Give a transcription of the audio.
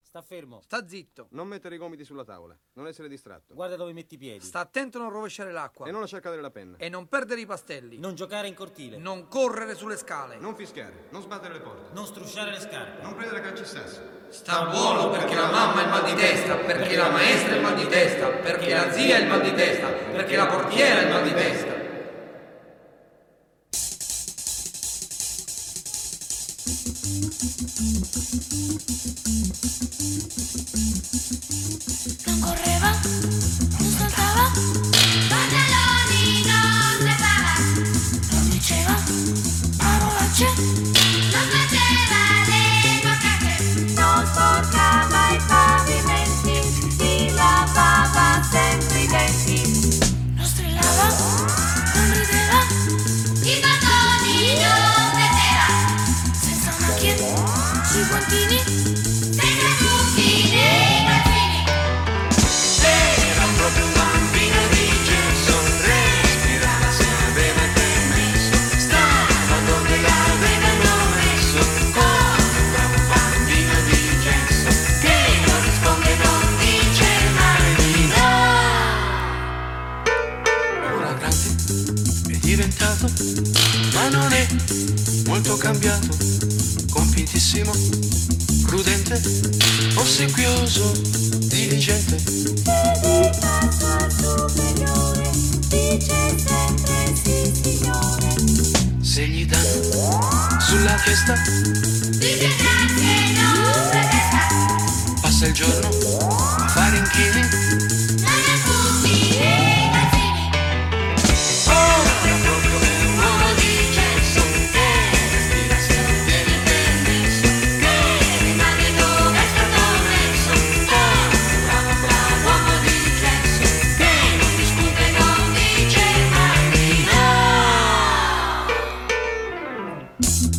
Sta fermo. Sta zitto. Non mettere i gomiti sulla tavola. Non essere distratto. Guarda dove metti i piedi. Sta attento a non rovesciare l'acqua. E non lasciar cadere la penna. E non perdere i pastelli. Non giocare in cortile. Non correre sulle scale. Non fischiare. Non sbattere le porte. Non strusciare le scarpe. Non prendere calcisassi. Sta buono perché la mamma ha il mal di testa, perché la maestra ha il mal di testa, perché la zia ha il mal di testa, perché la portiera ha il mal di testa. Non correva, non saltava, pantaloni non levava, non diceva parolacce, non faceva le boccacce, non sporcava i pavimenti, si lavava sempre i denti, non strillava, non rideva, i bastoni non metteva, senza macchie, sui guantini, senza buchi nei calzini. Era proprio un bambino di gesso, respirava se aveva permesso, stava dove l'avevano messo, come un bravo bambino di gesso, che non risponde, non dice mai di no. Ora grande è diventato, ma non è molto cambiato, compitissimo, prudente, ossequioso, diligente. Dedica al suo superiore, dice sempre sì signore. Se gli danno sulla testa, Dice grazie, non protesta, passa il giorno a fare inchini. non ha buchi nei calzini. Ora proprio è un uomo di gesso, che respira se non viene permesso, che rimane dove è stato messo, come un bravo uomo di gesso, che non discute, non dice mai di no.